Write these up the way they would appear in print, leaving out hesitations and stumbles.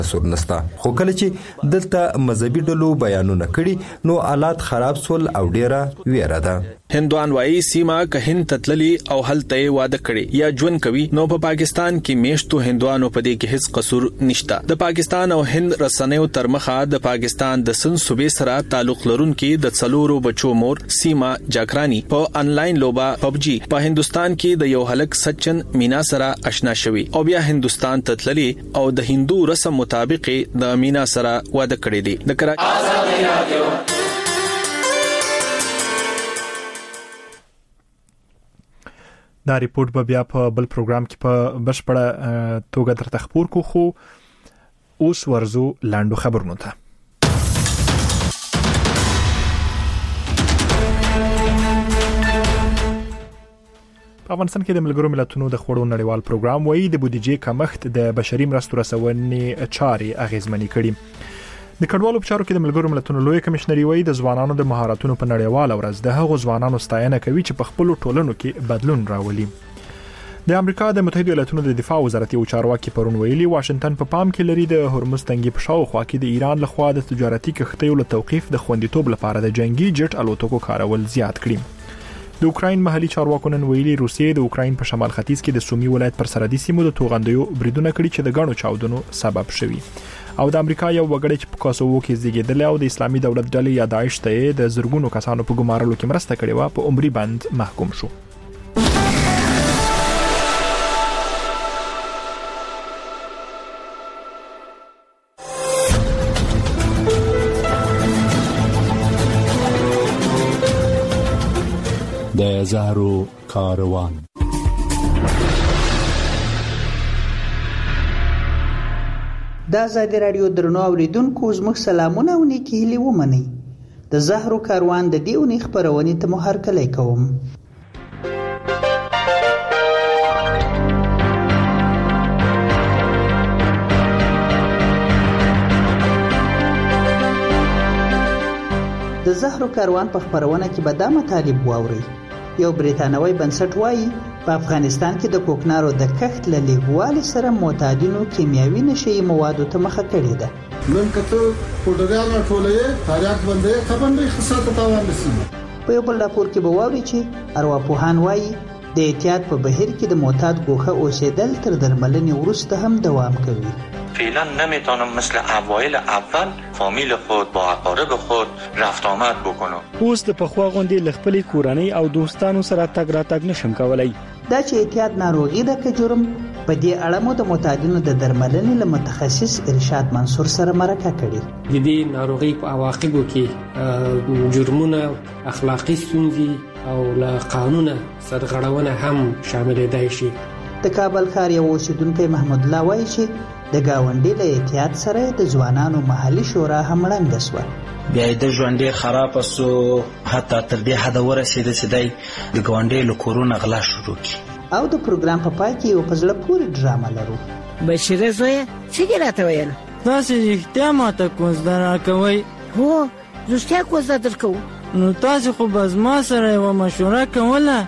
سور نستا. خو کله چې دلته مذهبي ډلو بیانونه کړي نو حالات خراب سول او ډیره ویره ده. هندوان وايي سیما که هند تتللی او هلته واده کړي یا ژوند کوي نو په پاکستان کې میشتو هندوانو په دې کې هیڅ قصور نشته. د پاکستان او هند رسنیو ترمخه د پاکستان د سن صوبې سره تعلق لرونکي د څلورو بچو مور سیما جاکرانی په انلاین لوبه پبجی په هندستان کې د یو هلک سچن مینا سره آشنا شوی او بیا هندستان تتللی او د هندو رسم مطابق د مینا سره واده کړی دی. د کراچي دا ریپورت به بیا په بل پروګرام کې په بشپړه توګه درته خبر کو. خو اوس ورزو لاندو خبرونه ته. په افغانستان کې د ملګرو ملتونو د خوړو نړیوال پروګرام وایي د بودیجې کمښت د بشري مرستو رسونې چارې اغیزمنې کړي. د کډوالو په چارو کې د ملګرو ملتونو لوی کمشنري وایي د ځوانانو د مهارتونو په نړیواله ورځ د هغو ځوانانو ستاینه کوي چې په خپل ټولنو کې بدلون راولي. د امریکا د متحده ایالاتونو د دفاع وزارت یو چارواکي پرون ویلي واشنگټن په پام کې لري د هرمز تنګي په شاوخوا کې د ایران لخوا د تجارتي کښتیو له توقيف د خوندیتوب لپاره د جنگي جټ الوتکو کارول زیات کړي. د اوکراین محلي چارواکو نن ویلي روسیې د اوکراین په شمال ختیځ کې د سومي ولایت پر سرحدي سیمو د توغندیو بریدونه کړي چې د غاڼو چاودنو سبب شوي. او د امریکا یو وګړی چې په کوسوو کې زیږیدل او د اسلامي دولت ډلې یا داعش ته د زرګونو کسانو په ګمارلو کې مرسته کړې و په عمري بند محکوم شو. د زهرو کاروان. دا آزادي رادیو درنو اوریدونکو زموږ سلامونه او نیکی هیلې ومنئ. د زهرو کاروان د دې اونۍ خپرونې ته مو هرکلی کوم. د زهرو کاروان په خپرونه کې به دا مطالب واورئ. یو بریتانوي بنسټ وایي په افغانستان کې د کوکنارو د کښت له لیږوالي سره معتادینو کیمیاوي نشهیي موادو ته مخه کړې ده. نن کته پوډریان ټولې تاریخ باندې خبرې خاصه تاوان نشي. په یو بل راپور کې به واورئ چې ارواپوهان وایي د احتیاط په بهیر کې د معتاد ګوښه اوسېدل تر درملنې وروسته هم دوام کوي. فعلا نمیتونم مثل اوایل اول فامیل خود با اقارب خود رفت آمد بکنم. اوس د پخوا غونډې ل خپل کورنۍ او دوستانو سره تګ راتګ نشم کولای. دا چې احتیاط ناروغي ده که جرم، په دې اړه مو د معتادینو د درملنې له متخصص ارشاد منصور سره مرکه کړې. د دې ناروغي په عواقبو کې جرمونه، اخلاقی ستونزې او له قانونه سرغړونه هم شاملېدای شي. د کابل ښار یو اوسیدونکی محمود الله وایي چې د گاونډي له احتیاط سره د ځوانانو محلي شورا هم ړنګه شوه. بیا د ژوند ډېر خراب سو، حتی تر دې حده ورسېده چې دی د ګاونډي له کورونو غلا شروع کړي. او د پروګرام په پای کې یو په زړه پورې ډرامه لرو. بشیره زویه څه دې راته ویل؟ تاسې رښتیا ماته کوزده راکوئ؟ هو رښتیا کوزده درکوو. نو تاسې خو به زما سره یوه مشوره کوله.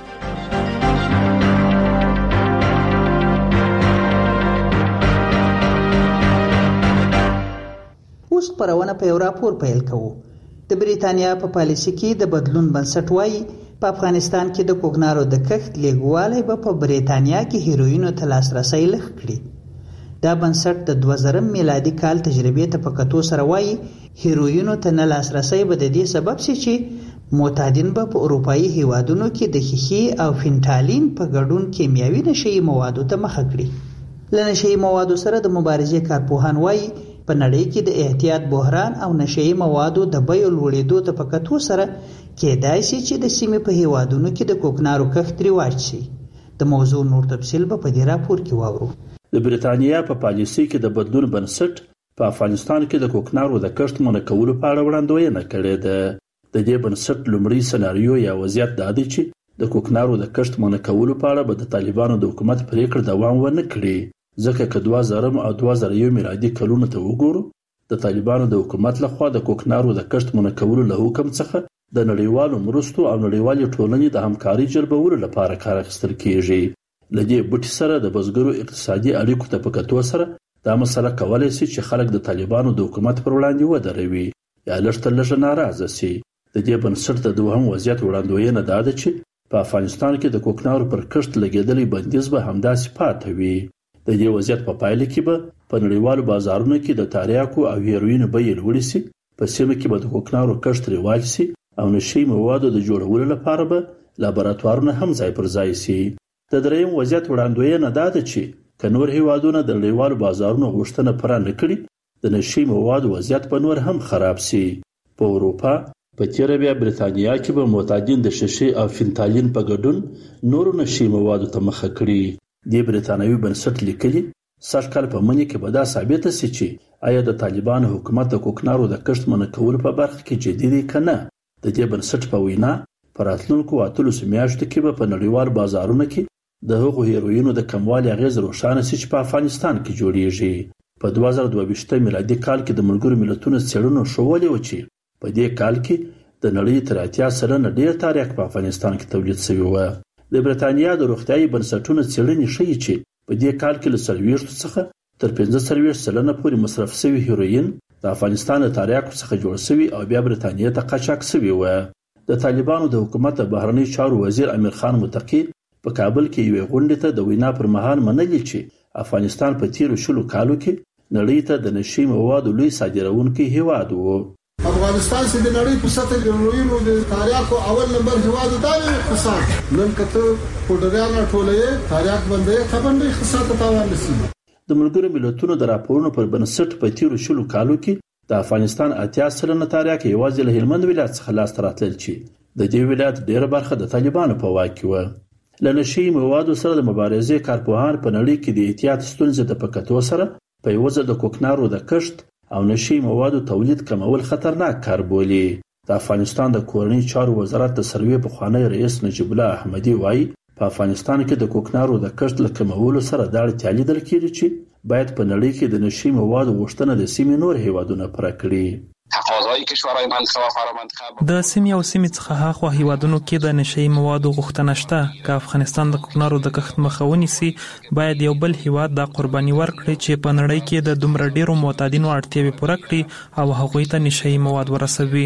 اوس خپرونه په یو راپور پیل کوو. د بریتانیا په پالیسي کې د بدلون بنسټ وایي په افغانستان کې د کوکنارو د کښت لیږوالی به په بریتانیا کې هیروینو ته لاسرسی لږ کړي. دا بنسټ د 2000 میلادي کال تجربې ته په کتو سره وایي هیروینو ته نه لاسرسی به د دې سبب شي چې معتادین به په اروپایي هیوادونو کې د ښیښې او فینټالین په ګډون کیمیاوي نشهیي موادو ته مخه کړي. له نشهیي موادو سره د مبارزې کارپوهان وایي په نړۍ کې د احتیاط بحران او نشهیي موادو د بیو لوړېدو ته په کتو سره کېدای شي چې د سیمې په هیوادونو کې د کوکنارو کښت رواج شي. د موضوع نور تفصیل به په دې راپور کې واورو. د بریتانیا په پالیسي کې د بدلون بنسټ په افغانستان کې د کوکنارو د کښت منع کولو په اړه وړاندوینه کړې ده. د دې بنسټ لومړی سناریو یا وضعیت دا دی چې د کوکنارو د کښت منع کولو په اړه به د طالبانو د حکومت پریکړه دوام ونه کړي. ځکه که 2000 او 2001 میلادي کلونو ته وګورو، د طالبانو د حکومت لخوا د کوکنارو د کښت منع کولو له حکم څخه د نړیوالو مرستو او نړیوالې ټولنې د همکارۍ جلبولو لپاره کار اخیستل کیږي. له دې بوټي سره د بزګرو اقتصادي اړیکو ته په کتو سره دا مسله کولای شي چې خلک د طالبانو د حکومت پر وړاندې ودروي یا لږ تر لږه ناراضه شي. د دې بنسټ د دوهم وضعیت وړاندوینه دا ده چې په افغانستان کې د کوکنارو پر کښت لګېدلې بندیز به همداسې پاتې وي. د دې وضعیت په پایله کې به په نړیوالو بازارونو کې د تریاکو او هیروینو بیې لوړې شي، په سیمه کې به د کوکنارو کښت رواج شي او نشي موادو د جوړولو لپاره به لابراتوارونه هم ځای پر ځای شي. د درېیم وضعیت وړاندوینه دا ده چې که نور هیوادونه د نړیوالو بازارونو غوښتنه پوره نه کړي، د نشي موادو وضعیت به نور هم خراب شي. په اروپا په تیره بیا بریتانیا کې به معتادین د شیشې او فینتالین په ګډون نورو نشي موادو ته مخه کړي. دې بریتانوي بنسټ لیکلي سږ کال په مني کې به دا ثابته شي چې آیا د طالبانو حکومت د کوکنارو د کښت منع کولو په برخه کې جدي دی که نه. د دې بنسټ په وینا په راتلونکو 18 میاشتو کې به په نړیوال بازارونو کې د هغو هیروینو د کموالي اغیز روښانه شي چې په افغانستان کې جوړیږي. په 2022 میلادي کال کې د ملګرو ملتونو څېړنو ښودلې وه چې په دې کال کې د نړۍ تر 80% ډېر تریاک په افغانستان کې تولید شوی و. د بریتانیا د روغتیايي بنسټونو څېړنې ښیي چې په دې کال کې له 40 څخه تر 45% پورې مصرف شوی هیروین د افغانستان د تریاکو څخه جوړ شوی او بیا بریتانیا ته قاچاق شوی و. د طالبانو د حکومت بهرنی چارو وزیر امیر خان متقی په کابل کې یوې غونډې ته د وینا پر مهال منلي چې افغانستان په تیرو 20 کالو کې نړۍ ته د نشي موادو لوی صادروونکی هیواد و. افغانستان چې د نړۍ په سطح کې لویو د تریاکو اول نمبر هیواد دی اقتصاد. نن کته پوډریان ټولې تریاک باندې خبرې خصات تاوان نشي. د ملګرو ملتونو د راپورونو پر بنسټ په تیرو 20 کالو کې د افغانستان 80% تریاک یوازې له هلمند ولایت څخه لاسته راتلل چې د دې ولایت ډېره برخه د طالبانو په واک کې و. له نشي موادو سره د مبارزې کارپوهان په نړۍ کې د احتیاط ستونزې ته په کتو سره په یوه ځل د کوکنارو د کښت او نشي موادو تولید کمول خطرناک کار بولي. د افغانستان د کورنۍ چارو وزارت د سروې پخوانی رئیس نجیب الله احمدي وایي په افغانستان کې د کوکنارو د کښت له کمولو سره دا اړتیا لیدل کېږي چې باید په نړۍ کې د نشي موادو غوښتنه د سیمې نور هیوادونه پوره کړي. تقاضای کشورهای منطقه و فرامنطقه د سیمې او سیمې څخه هاخوا هیوادونو کې د نشي موادو غوښتنه شته. که افغانستان د کوکنارو د کښت مخه ونیسي، باید یو بل هیواد دا قرباني ورکړي چې په نړۍ کې د دومره ډیرو معتادینو اړتیاوې پوره کړي او هغوی ته نشي مواد ورسوي.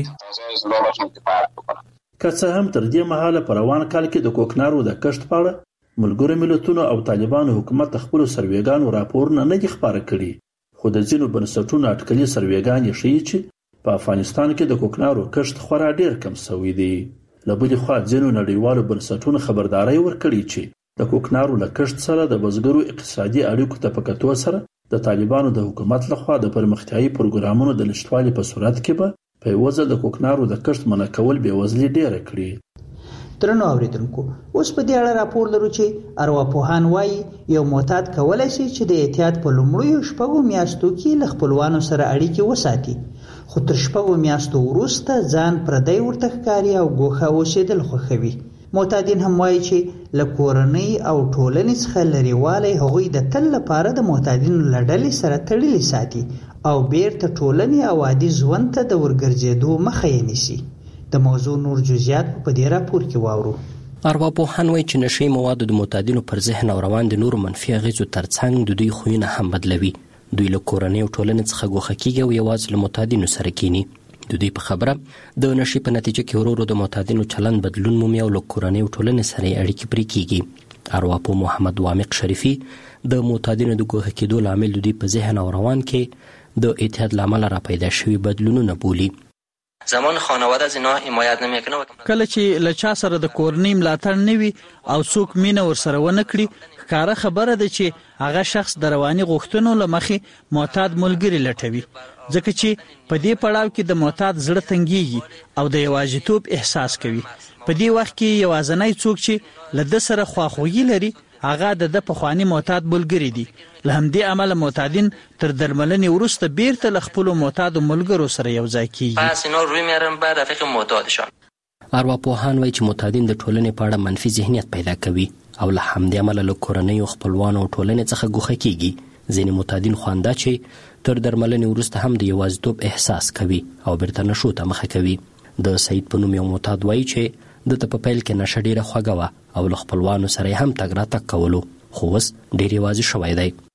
که څه هم تر دې مهاله په روان کال کې د کوکنارو د کښت په اړه ملګرو ملتونو او طالبانو حکومت خپل سروېګانو راپورونه نه دي خپاره کړي، خو د ځینو بنسټونو اټکلي سروېګانې ښیي چې په افغانستان کې د کوکنارو کښت خورا ډیر کم شوی دی. له بلې خوا ځینو نړیوالو بنسټونو خبرداري ورکړې چې د کوکنارو له کښت سره د بزګرو اقتصادي اړیکو ته په کتو سره د طالبانو د حکومت لخوا د پرمختیايي پروګرامونو د نشتوالي په صورت کې به په یوه ځل د کوکنارو د کښت منع کول بېوزلي ډیره کړي. درنو اوریدونکو، اوس په دې اړه راپور لرو چې ارواپوهان وایي یو معتاد کولی شي چې د احتیاط په لومړیو 6 میاشتو کې له خپلوانو سره اړیکې وساتي، خو تر 6 میاشتو وروسته ځان پردی ورته ښکاري او ګوښه اوسېدل خوښوي. معتادین هم وایي چې له کورنۍ او ټولنې څخه لرېوالی هغوی د تل لپاره د معتادینو له ډلې سره تړلي ساتي او بیرته ټولنې او عادي ژوند ته د ورګرځېدو مخه یې نیسي. د موضوع نور جزئیات په دې راپور کې واورو. ارواپوهان وایي چې نشي مواد د معتادینو پر ذهن او روان د نورو منفي اغېزو ترڅنګ د دوی خویونه هم بدلوي. دوی له کورنۍ او ټولنې څخه ګوښه کېږي او یوازې له معتادینو سره کینی. د دوی په خبره د نشي په نتیجه کې ورو ورو د معتادینو چلند بدلون مومي او له کورنۍ او ټولنې سره اړیکې پرې کېږي. ارواپوه محمد وامق شریفي د معتادینو د ګوښه کېدو لامل د دوی په ذهن او روان کې د اعتیاد له امله راپیدا شوي بدلونونه بولي. زمان خانواده از اینا حمایت نمیکنه. کله چې له چا سره د کورنۍ ملاتړ نه وي او څوک مینه ورسره ونه کړي، ښکاره خبره ده چې هغه شخص د رواني غوښتنو له مخې معتاد ملګري لټوي، ځکه چې په دې پړاو کې د معتاد زړه تنګیږي او د یوازیتوب احساس کوي. په دې وخت کې یوازینی څوک چې له ده سره خواخوږي لري هغه د پخوانی معتاد ملګری دي. له همدې امله معتادین تر درملنې وروسته بیرته له خپلو معتادو ملګرو سره یو ځای کیږي. پس اینا روی میارن به رفیق معتادشان. ارواپوهان وایي چې معتادین د ټولنې په اړه منفي ذهنیت پیدا کوي او له همدې امله له کورنۍ او خپلوانو او ټولنې څخه ګوښه کیږي. ځینې معتادین خوانده چې تر درملنې وروسته هم د یوازیتوب احساس کوي او بیرته نشو ته مخه کوي. د سعید په نوم یو معتاد وایي چې د په پیل کې نشه ډیره خوږه وه او له خپلوانو سره هم تګ راتګ کولو، خو اوس ډیر یوازې شوی دی.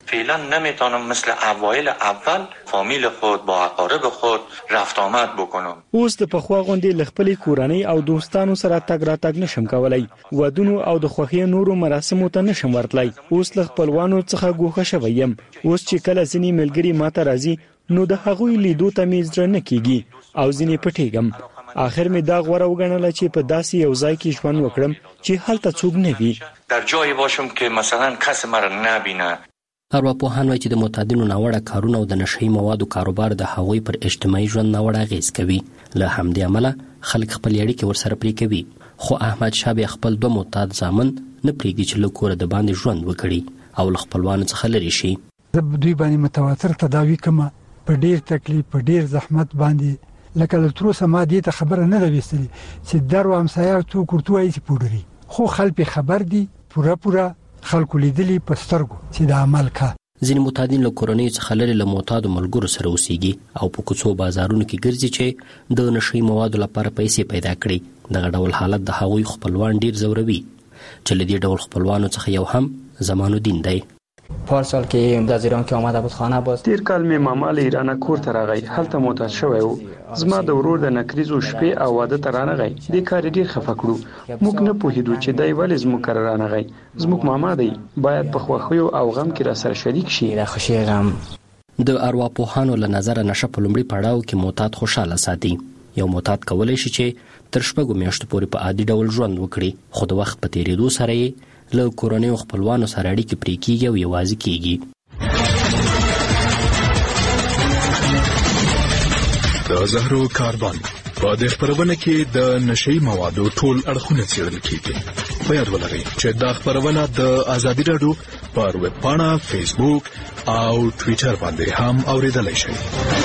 فعلا نمیتونم مثل اوایل اول فامیل خود با اقارب خود رفت آمد بکنم. اوس د پخوا غونډې له خپلې کورنۍ او دوستانو سره تګ راتګ نشم کولای. ودونو او د خوښۍ نورو مراسمو ته نشم ورتلای. اوس له خپلوانو څخه ګوښه شوی یم. اوس چې کله ځینې ملګري ماته راځي نو د هغوی لیدو ته مې زړه نه کیږي او ځینې پټېږم. آخر می دا غوړه وګڼله چې په داسې یو ځای کې ژوند وکړم چې هلته څوک نه وي. در جایی باشم که مثلا کس مرا نبینه. ارواپوهان وایي چې د معتادینو ناوړه کارونه او د نشهیي موادو کاروبار د هغوی پر اجتماعي ژوند ناوړه اغېز کوي. له همدې امله خلک خپل اړیکې ورسره پرې کوي. خو احمد شاه بیا خپل 2 معتاد زامن نه پرېږدي چې له کوره د باندې ژوند وکړي او له خپلوانو څخه لرې شي. زه دوی باندې متواتر تداوي کوم په ډېر تکلیف په ډېر زحمت باندې. لکه له تر اوسه ما دې ته خبره نه ده ویستلې چې درو همسایه څوک ورته وایي چې پوډري. خو خلک خبر دي پوره خلکو لیدلي په سترګو چې د عمل کا. ځینې معتادین له کورنۍ څخه لرې له معتادو ملګرو سره اوسېږي او په کوڅو بازارونو کې ګرځي چې د نشهیي موادو لپاره پیسې پیدا کړي. دغه ډول حالت د هغوی خپلوان ډیر ځوروي چې له دې ډول خپلوانو څخه یو هم زمان الدین دی. پارسال که از ایران که آمده بود خانه باز تیر کال می ماما له ایران کور ته راغی. هلته معتاد شوی و. زما د ورور د نکریزو شپې او واده ته رانغی. دې کار ډیر خفه کړو. موږ نه پوهیدو چې دای ولې زموږ کار رانغی. زموږ ماما دی باید په خوښیو او غم کې را سره شریک شي. د خوشي غم. د ارواپوهانو له نظر نشه په لومړي پړاو کې معتاد خوشاله ساتي. یو معتاد کولای شي چې تر 6 میاشتو پورې په عادي ډول ژوند وکړي. خو د وخت په تیریدو سره یې له کورنۍ او خپلوانو سره اړیکې پرې کیږي او یوازې کیږي. د زهرو کاروان په دې خبرونه کې د نشهیي موادو ټول اړخونه څېړل کیږي. په یاد ولرئ چې دا خبرونه د ازادي راډیو پر ویب پاڼه، فیسبوک او ټویټر باندې هم اوریدلای شئ.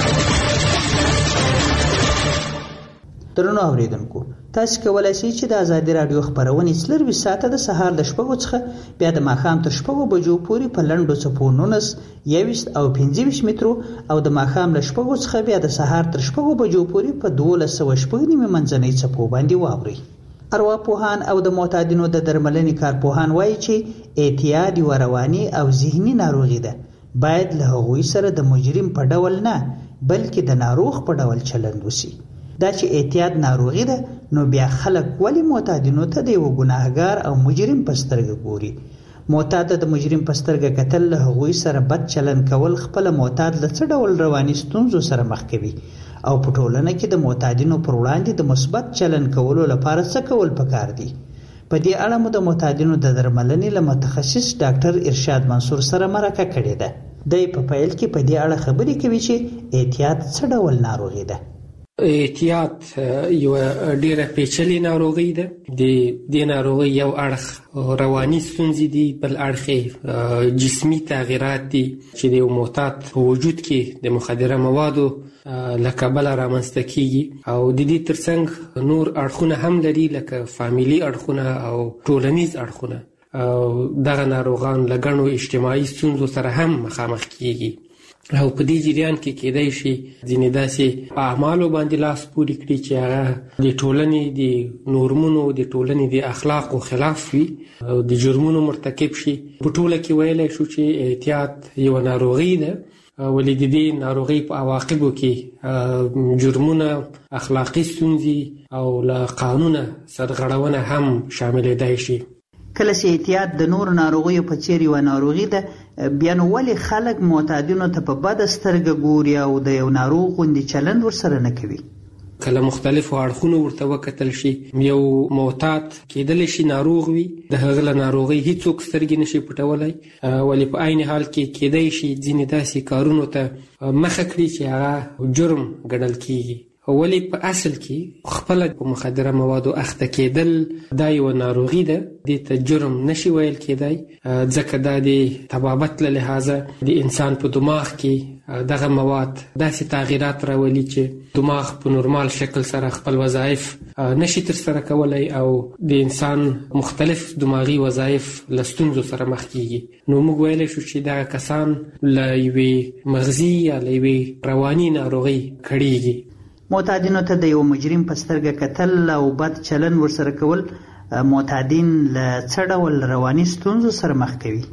درنو اوریدونکو، تاسو کولای شئ چې د ازادي راډیو خبرونه څلور ساعته د سهار د 6 څخه بیا د ماښام تر 6 بجو پورې په لنډو څپو 19 21 او 25 مترو او د ماښام له 6 څخه بیا د سهار تر 6 بجو پورې په 1290 منځنۍ څپو باندې واورئ. ارواپوهان او د معتادینو د درملنې کارپوهان وایي چې اعتیاد یو رواني او ذهني ناروغي ده. باید له هغوی سره د مجرم په ډول نه بلکې د ناروغ په ډول چلند وشي. دا چې اعتیاد ناروغي ده نو بیا خلک ولی معتادینو ته د یو ګناهګار او مجرم په سترګه ګوري. معتاد د مجرم په سترګه کتل له هغوی سره بد چلند کول خپل معتاد له څه ډول رواني ستونزو سره مخ کوي او په ټولنه کې د معتادینو پر وړاندې د مثبت چلند کولو لپاره څه کول پکار دي. په دې اړه مو د معتادینو د درملنې له متخصص ډاکټر ارشاد منصور سره مرکه کړې ده. دی په پیل کې په دې اړه خبرې کوي چې اعتیاد څه ډول ناروغي ده. اعتیاد یو ډیره پیچلې ناروغي ده. د ناروغي یو اړخ رواني ستونزې دي، بل اړخ جسمي تغیرات دي چې د یو معتاد په وجود کې د مخدره موادو له کبله رامنځته کیږي او د دې ترڅنګ نور اړخونه هم لري لکه فامیلي اړخونه او ټولنیز اړخونه. دغه ناروغان له ګڼو اجتماعي ستونزو سره هم مخامخ کیږي او په دې جریان کې کېدای شي ځینې داسې اعمالو باندې لاس پورې کړي چې هغه د ټولنې د نورمونو د ټولنې د اخلاقو خلاف وي او د جرمونو مرتکب شي. په ټوله کې ویلی شو چې اعتیاد یو ناروغي ده ولې د دې ناروغۍ په عواقبو کې جرمونه، اخلاقي ستونزې او له قانونه سرغړونه هم شاملېدای شي. کله چې اعتیاد د نور ناروغیو په څیر یو ناروغي ده بیا نو ولې خلک معتادینو ته په بده سترګه ګوري او د یو ناروغ غوندې چلند ورسره نه کوي؟ کله مختلفو اړخونو ورته وکتل شي. یو معتاد کېدلی شي ناروغ وي، د هغه له ناروغۍ هیڅوک سترګې نشي پټولی، ولې په عین حال کې کېدای شي ځینې داسې کارونو ته مخه کړي چې هغه جرم ګڼل کېږي. ولی په اصل کې خپل په مخدره موادو اخته کېدل دا یو ناروغي ده، دې ته جرم نشي ویل کېدای ځکه دا د طبابت له لحاظه د انسان په دماغ کې دغه مواد داسې تغییرات راولي چې دماغ په نورمال شکل سره خپل وظایف نشي ترسره کولی او د انسان مختلف دماغي وظایف له ستونزو سره مخ کېږي. نو موږ ویلی شو چې دغه کسان له یوې مغزي یا له یوې رواني ناروغۍ کړېږي. معتادینو ته د یو مجرم په سترګه کتل او بد چلند ورسره کول معتادین له څه ډول رواني ستونزو سره مخ کوي؟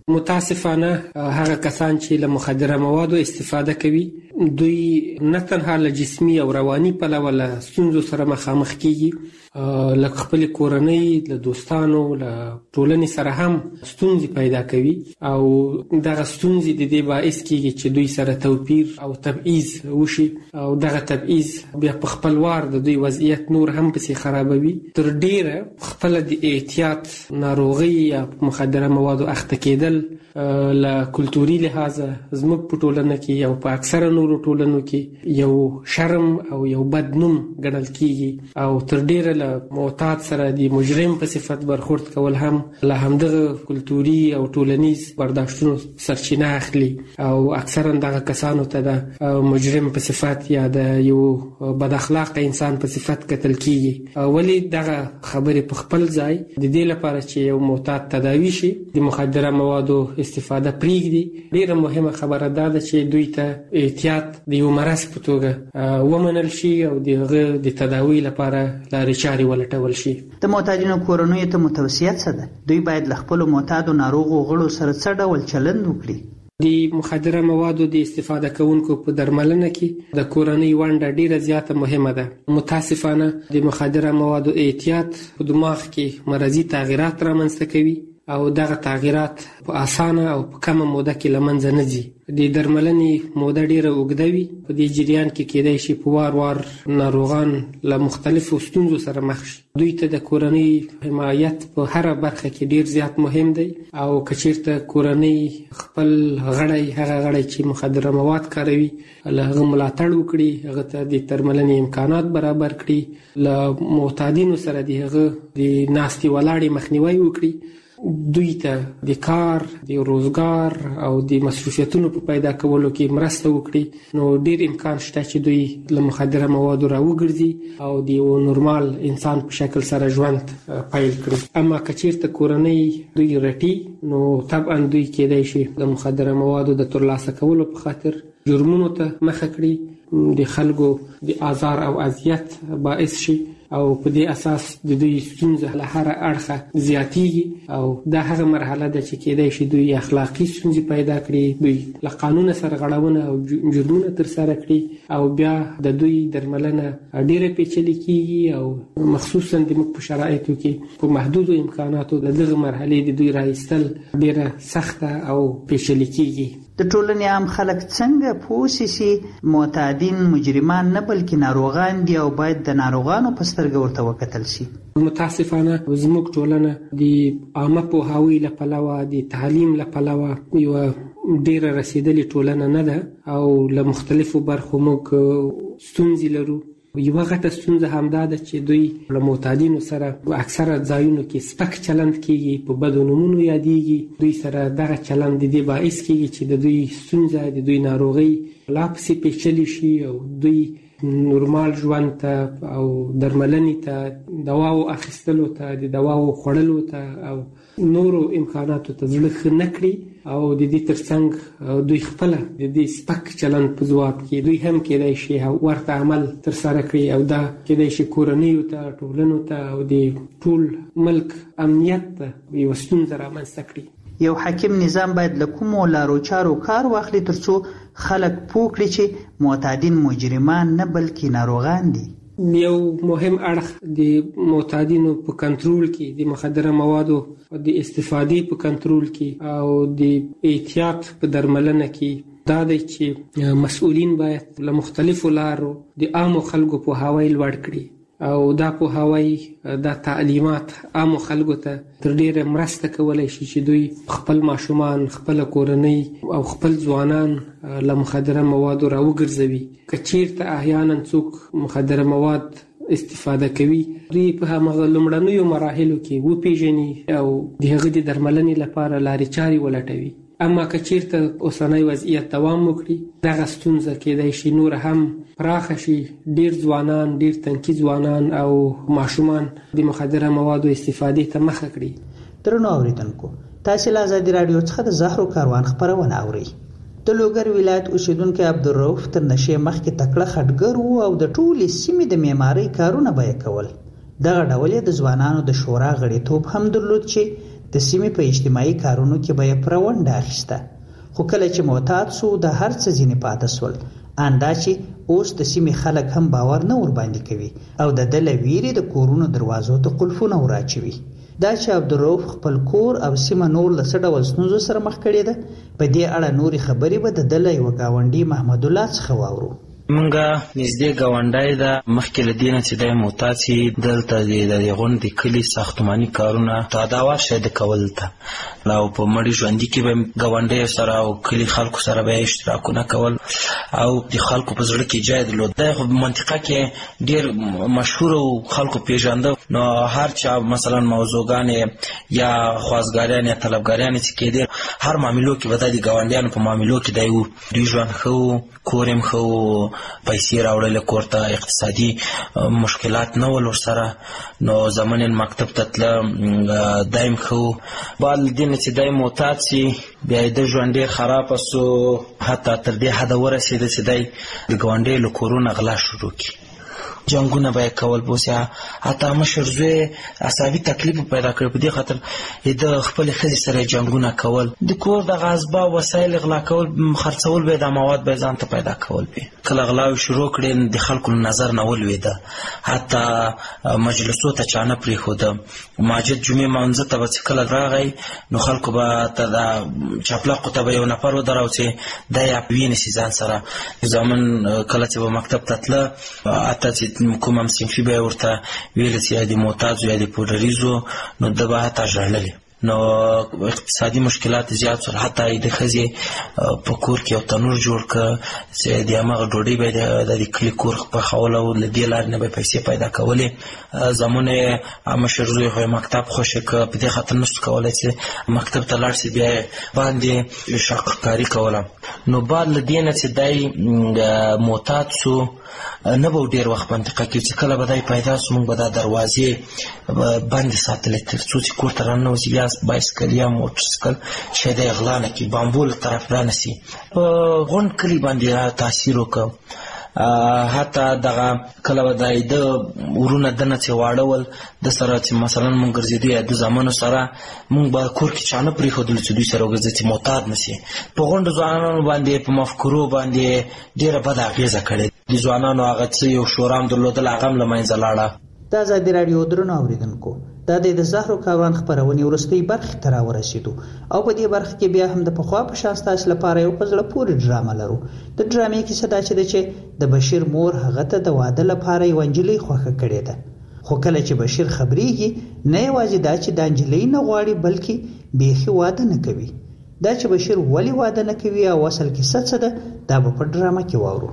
متاسفانه هغه کسان چې له مخدره موادو استفاده کوي دوی نه تنها له جسمي او رواني پلوه له ستونزو سره مخامخ کیږي، له خپل کورنۍ، له دوستانو، له ټولنې سره هم ستونزې پیدا کوي او دغه ستونزې د دې باعث کیږي چې دوی سره توپیر او تبعیض وشي او دغه تبعیض بیا په خپل وار د دوی وضعیت نور هم پسې خرابوي. تر ډیره خپل د اعتیاد ناروغي یا مخدره موادو اخته کېدل له کلتوري لحاظه زموږ په ټولنه کې او په اکثره نورو ټولنو کې یو شرم او یو بد نوم ګڼل کیږي او تر ډیره له معتاد سره د مجرم په صفت برخورد کول هم له همدغه کلتوري او ټولنیز برداشتونو سرچینه اخلي او اکثرا دغه کسانو ته د مجرم په صفت یا د یو بد اخلاق انسان په صفت کتل کیږي. ولی دغه خبرې په خپل ځای د دې لپاره چې یو معتاد تداوی شي د مخدره موادو استفاده پریږدي، ډیره مهمه خبره ده چې دوی ته احتیاط د یو مرض په توګه ومنل شي او دغه د تداوی لپاره لارې چارې ولټول شي. د معتادینو کورنیو ته متوصیت څه ده؟ دوی باید له خپلو معتادو ناروغو غړو سره څه ډول چلند وکړي؟ د مخدره موادو د استفاده کوونکو په درملنه کې د کورنۍ ونډه ډیره زیاته مهمه ده. متاسفانه د مخدره موادو اعتیاد په دماغ کې مرضی تغیرات رامنځته کوي او دغه تغیرات په اسانه او په کمه موده کې له منځه نه ځي. د درملنې موده ډیره اوږده وي، په دې جریان کې کېدای شي په وار وار ناروغان له مختلفو ستونزو سره مخ شي. دوی ته د کورنۍ حمایت په هره برخه کې ډیر زیات مهم دی او که چیرته کورنۍ خپل غړی هغه غړی چې مخدره مواد کاروي له هغه ملاتړ وکړي، هغه ته د درملنې امکانات برابر کړي، له معتادینو سره د هغه د ناستې ولاړې مخنیوي وکړي، دوی ته د کار، د روزګار او د مصروفیتونو په پیدا کولو کې مرسته وکړي، نو ډیر امکان شته چې دوی له مخدره موادو راوګرځي او د یو نورمال انسان په شکل سره ژوند پیل کړي. اما که چیرته کورنۍ دوی رټي نو طبعا دوی کېدای شي د مخدره موادو د ترلاسه کولو په خاطر جرمونو ته مخه کړي، د خلکو د آزار او اذیت باعث شي او په دې اساس د دوی ستونزه له هر اړخه زیاتیږي او دا هغه مرحله ده چې کېدای شي دوی اخلاقی ستونزې پیدا کړي، دوی له قانون سره غړونه او جرمونه ترسره کړي او بیا د دوی درملنه ډیره پیچلې کیږي او مخصوصا د موږ په شرایطو کې په محدودو امکاناتو د دغه مرحلې د دوی راایستل ډیره سخته او پیچلې کیږي. د ټولنې عام خلک څنګه پوه شي معتادین مجرمان نه بلکې ناروغان دي او باید د ناروغانو په سترګه ورته وکتل شي؟ متاسفانه زموږ ټولنه د عامه پوهاوي له پلوه، د تعلیم له پلوه یوه ډیره رسیدلې ټولنه نه ده او له مختلفو برخو موږ ستونزې لرو. یوه غټه ستونزه همدا ده چې دوی له معتادینو سره په اکثره ځایونو کې سپک چلند کیږي، په بدو نومونو یادیږي. دوی سره دغه چلند د دې باعث کیږي چې د دوی ستونزه، د دوی ناروغي لا پسې پیچلې شي او دوی نورمال ژوند ته او درملنې ته، دواو اخیستلو ته، د دواو خوړلو ته او نورو امکاناتو ته زړه ښه نه کړي او د دې ترڅنګ دوی خپله د دې سپک چلند په ځواب کې دوی هم کېدای شي ورته عمل ترسره کړي او دا کېدای شي کورنیو ته، ټولنو ته او د ټول ملک امنیت ته یوه ستونزه رامنځته کړي. یو حاکم نظام باید له کومو لارو چارو کار واخلي ترڅو خلک پوه کړي چې معتادین مجرمان نه بلکې ناروغان دي؟ یو مهم اړخ د معتادینو په کنټرول کې، د مخدره موادو د استفادې په کنټرول کې او د احتیاط په درملنه کې دا دی چې مسؤلین باید له مختلفو لارو د عامو خلکو پوهاوی لوړ کړي او دا پوهاوی، دا تعلیمات عامو خلکو ته تر ډیره مرسته کولی شي چې دوی خپل ماشومان، خپل کورنۍ او خپل ځوانان له مخدره موادو راوګرځوي. که چیرته احیانا څوک مخدره مواد استفاده کوي، دوی په همغه لومړنیو مراحلو کې وپیژني او د هغه د درملنې لپاره لارې چارې ولټوي. اما که چیرته اوسنی وضعیت دوام وکړي، دغه ستونزه کېدای شي نور هم پراخه شي، ډیر ځوانان، ډیر تنکي ځوانان او ماشومان د مخدره موادو استفادې ته مخه کړي. درنو اوریدونکو، تاسو له ازادي رادیو څخه د زهرو کاروان خبرونه اورئ. د لوګر ولایت اوسیدونکو عبدالرؤف تر نشې مخکې تکړه خټګر و او د ټولې سیمې د معمارۍ کارونه به یې کول. دغه ډول د ځوانانو د شورا غړیتوب هم درلود چې د سیمې په اجتماعي کارونو کې به یې پوره ونډه اخیسته. خو کله چې معتاد سو د هر څه ځینې پاتې سول. اندا چې اوس د سیمې خلک هم باور نه ورباندې کوي او د ده له ویرې د کورونو دروازو ته قلفونه وراچوي. دا چې عبدالرؤف خپل کور او سیمه نور له څه ډول ستونزو سره مخ کړې ده، په دې اړه نورې خبرې به د ده له یوه ګاونډي محمد الله څخه واورو. مونږه نږدې ګاونډی ده، مخکې له دې نه چې دی معتاد سي دلته د دې غونډې کلي ساختماني کارونه تاداوه شه د کول ته او په مړي ژوندي کې به ګاونډی سره او کلي خلکو سره به اشتراکونه کول او د خلکو په زړه کې ځای درلود. دا خو منطقه کې ډېر مشهور او خلکو پیژانده، نو هر چا مثلا موضوعګانې یا خواستګاریان یا طلبګاریان چې کېدې هر معاملو کې به د ګاونډیانو په معاملو کې دی و. دوی ژوند ښه و، کور یې ښه و، پیسې راوړل کور ته، اقتصادي مشکلات نه ول ورسره. نو زمون مکتب ته تله دایم ښه و. بعد له دې نه چې دی معتاد سي بیا یې د ژوند ډېر خرابه سو، حتی تر دې حده ورسېده چې دی د ګاونډیو له کورونه غلا شروع کړي. جنګونه به یې کول، بوسیا حتی مشر زوی عصبي تکلیف پیدا کړ. په دې خاطر د خپلې ښځې سره جنګونه کول، د کور دغه اسباب وسایل غلا کول، خرڅول به د مواد به ځان ته پیدا کول. به کله غلاوې شروع کړې د خلکو نظر نه ولوېده، حتی مجلسو ته چا نه پرېښوده. ماجد جمعې مانځه ته به چې کله راغی نو خلکو به ته د چپلقو ته به یو نفر ودراو چې دی یا وینیسي ځان سره. زمون کله چې به مکتب ته تله حتی چې کوم هم صنفي به یې ورته ویله چې یا د معتادو یا د پوډریزو، نو ده به حتی ژړلې. نو اقتصادي مشکلات زیات شول، حتی د ښځې په کور کې یو تنور جوړ کړه چې د هماغه ډوډۍ به یې د کلي کور پخوله او له دې لارې نه به یې پیسې پیدا کولې. زمون یې مشر زوی خو یې مکتب خوښې کړه، په دې خاطر نشو کولی چې مکتب ته لاړ شي، بیا یې باندې شاقکاري کوله. نو بعد له دې نه چې دی معتاد سو نه به ډېر وخت منطقه کې چې کله به دی پیدا سو موږ به دا دروازې بندې ساتلې تر څو چې کور ته راننوځي یا بایسکل یا موټرسایکل چې دی غلا نه کړي، بامبو له طرف رانسي. په غونډ کلي باندې تاثیر وکړ. حتی دغه کله به دی د ورونه دنه چې واړول د سره چې مثلا مونږ ګرځېدو یا د زامنو سره مونږ به کور کې چا نه پرېښودلو چې دوی سره وګرځي چې معتاد نه سي. په غونډو ځوانانو باندې په مفکورو باندې ډېره بده اغېزه کړې. د ځوانانو هغه څه یو شورام درلودل هغه هم له منځه لاړه. د ازادي راډیو درنو اورېدونکو، دا د زهرو کاروان خپرونې وروستۍ برخې ته راورسېدو او په دې برخه کې بیا هم د پخوا په شان ستاسو لپاره یو په زړه پورې ډرامه لرو. د ډرامې کیسه دا چې د بشیر مور هغه ته د واده لپاره یوه نجلۍ خوښه کړې ده. خو کله چې بشیر خبرېږي نه یوازې دا چې دا نجلۍ نه غواړي بلکې بیخي واده نه کوي. دا چې بشیر ولې واده نه کوي او اصل کیسه څه ده دا به په ډرامه کې واورو.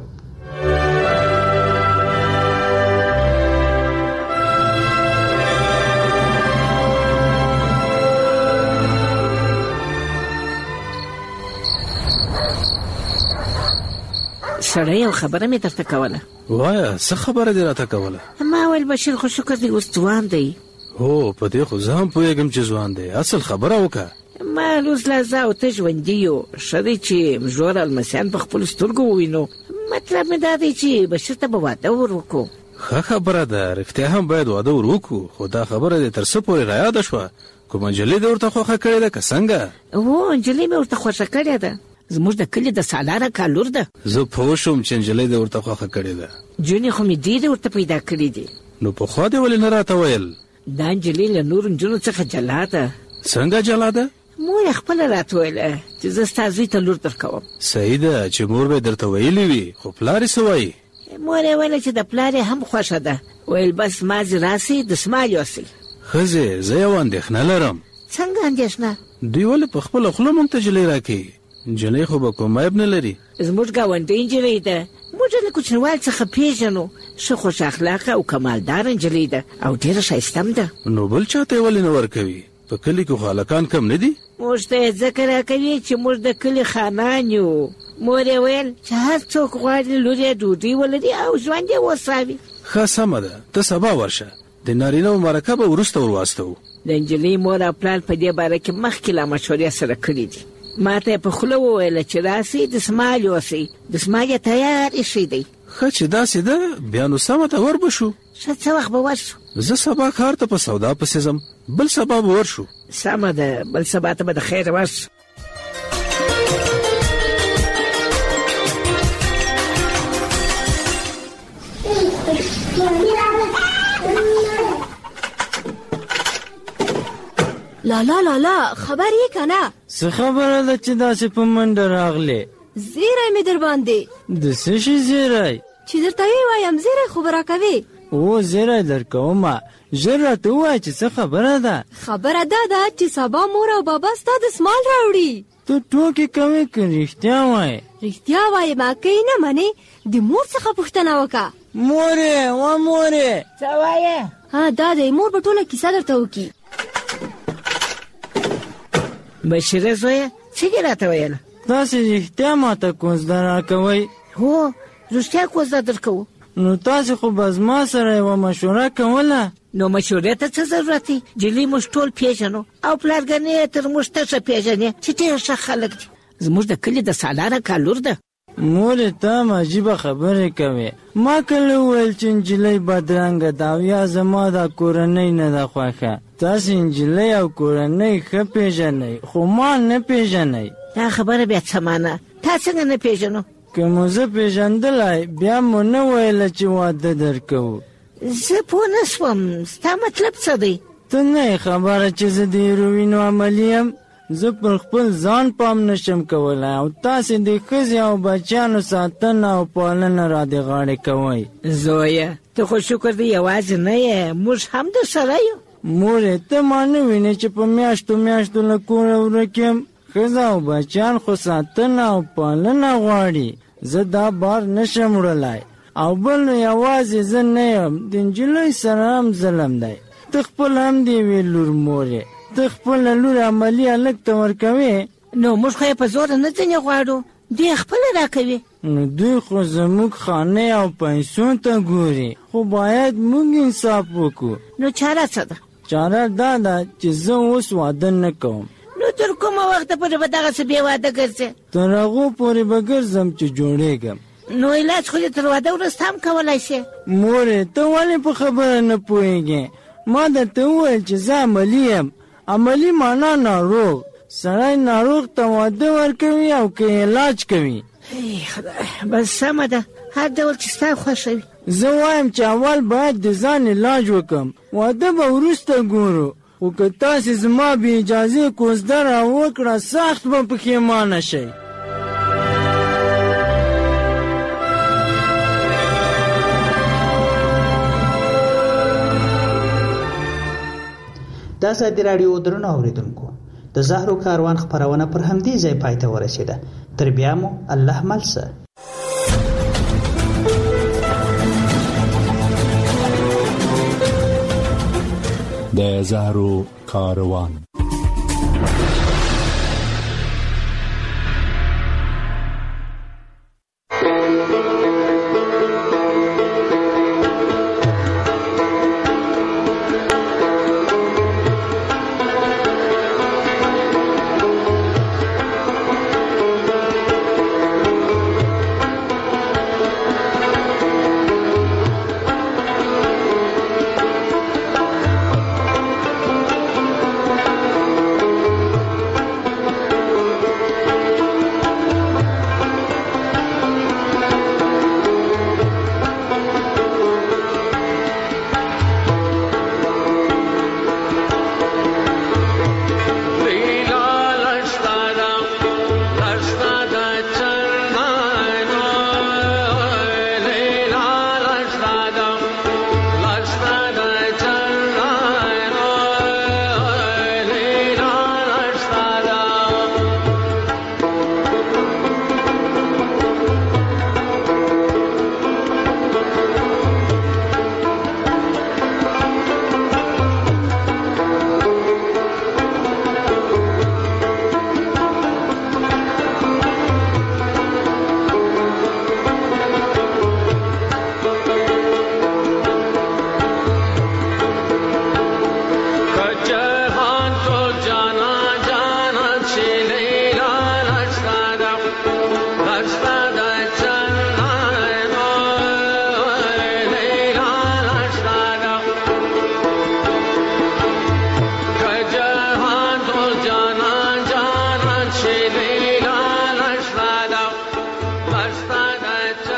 سړی یو خبره مې درته کوله. وایه څه خبره دې راته کوله؟ ما ویل بشیر خو شکر دی اوس ځوان دی. هو په دې خو زه هم پوهېږم چې ځوان دی، اصل خبره وکړه. ما لوز لازه او ته ژوندي یو ښه دی چې ژور المسیان په خپلو سترګو ووینو. مطلب مې دا دی چې بشیر ته به واده ور وکړو. ښه خبره ده، رښتیا هم باید واده ور وکړو، خو دا خبره دې تر څه پورې رایاده شوه؟ کومه نجلۍ دې ورته خوښه کړې ده که څنګه؟ هو نجلۍ مې ورته خوښه کړې ده، زموږ د کلي د سالاره کالور ده. زه پوه شوم چې نجلۍ دې ورته خوښه کړې ده، جونې خو مې ډېرې ورته پیدا کړي دي. نو پخوا دې ولې نه راته ویل؟ دا نجلۍ له نورو نجونو څخه جلا ده. څنګه جلا ده؟ مور یې خپله راته ویله چې زه ستا زوی ته لور درکوم. صحیح ده چې مور به درته ویلي وي، خو پلار یې څه وایي؟ مور یې ویله چې د پلار یې هم خوښه ده، ویل بس مازې راسي دسمال یوسي. ښځې زه یو اندېښنه لرم. څنګه اندېښنه؟ دوی ولې په خپله خوله موږ ته نجلۍ راکوي؟ نجلۍ خو به کوم عیب نه لري. زموږ ګاونډۍ نجلۍ ده، موږ له کوچنیوالي څخه پیژنو، ښه خوش اخلاقه او کمالداره نجلۍ ده او ډېره ښایسته هم ده. نو بل چاته یې ولې نه ورکوي؟ په کلي کې خو هلکان کم نه دي؟ موږ ته یې ځکه راکوي چې موږ د کلي خانان یو. مور یې ویل چې هر څوک غواړي لور یې ډوډۍ ولري او ژوند یې وساوي. ښه سمه ده، ته سبا ورشه، د نارینهو مرکه به وروسته ورواستوو. د نجلۍ مور او پلار په دې باره کې مخکې لا مشورې سره کړي دي. ما ته په خوله وویله چې راسي دسمال یوسي، دسمال یې تیار ایښی دی. ښه چې داسې ده بیا نو سمه ته ور به شو. ښه څه وخت به ورشو؟ زه سبا ښار ته په سودا پسې ځم، بل سبا به ورشو. سمه ده بل سبا ته به د خیره ورس. لا خبر یې کنه؟ څه خبره ده چې داسې په منډه راغلې؟ زیری مې در باندې. د څه شي زیری؟ چې درته وایم زیری خو به راکوې. او زیری در کومه، ژر راته ووایه چې څه خبره ده. خبره دا ده چې سبا مور او بابا ستا دستمال راوړي. ته ټوکې کوې که رښتیا وایې؟ رښتیا وایم که یې نه منې د مور څخه پوښتنه وکړه. مورې وا مورې څه وایې؟ دا دی مور به ټوله کیسه درته وکړي. بشیره زویه څه دې راته ویله؟ تاسې رښتیا ماته کوزده راکوئ؟ هو رښتیا کوزده درکوو. نو تاسې خو به زما سره یوه مشوره کوله. نو مشورې ته څه ضرورت دی؟ جلۍ موږ ټول پیژنو او پلارګانې یې تر موږ ته ښه پیژنې چې ډېر ښه خلک دي. زموږ د کلي د سالاره کالور ده. مورې ته هم عجیبه خبرې کوې. ما کله وویل چې نجلۍ بدرنګه ده او یا زما دا کورنۍ نه ده خوښه. تاسې نجلۍ او کورنۍ ښه پیژنئ خو ما نه پیژنئ. دا خبره بیا څه معنی؟ تا څنګه نه پیژنو؟ که مو زه پیژندلی بیا مو نه ویله چې واده درکوو. زه پوه نه شوم ستا مطلب څه دی؟ ته نه یې خبره چې زه د هیروینو عملي یم. زه پر خپل ځان پام نشم کولی او تاسې د ښځې او بچیانو ساتنه او پالنه را د غاړې کوئ. زویه ته خو شکر دی یوازې نه یې، موږ هم در سره یو. مورې ته ما نه وینې چې په میاشتو له کوره ورک یم. ښځه او بچیان خو ساتنه او پالنه غواړي. زه دا بار نشم وړلی. او بل نو یوازې زه نه یم، د نجلۍ سره هم ظلم دی. ته خپل هم د یوې لور مورې، ته خپله لور عملي هلک ته ورکوې. نو موږ خو یې په زوره نه ځینې غواړو، دوی خپله راکوي. نو دوی خو زموږ خانې او پیسو ته ګوري، خو باید موږ انصاف وکړو. نو چاره څه ده؟ چاره دا ده چې زه اوس واده نه کوم. نو تر کومه وخته پورې به دغسې بې واده ګرځې؟ تر هغو پورې به ګرځم چې جوړېږم. نو علاج خو دې تر واده وروسته هم کولی شې. مورې ته ولې په خبره نه پوهېږې؟ ما درته وویل چې زه عملي یم. عملي معنا ناروغ. سړی ناروغ ته واده ورکوي او که علاج کوي. خدای بس سمه ده، هر ډول چې ستا خوښه وي. زه وایم چې اول باید د ځان علاج وکړم، واده به وروسته ګورو. خو که تاسې زما بې اجازې کوزده را وکړه سخت به پښیمانه شئ. د ازادي راډیو درنو اوریدونکو د زهرو کاروان خبرونه پر همدې ځای پای ته ورسېده. تر بیا مو الله ملسه. د زهرو کاروان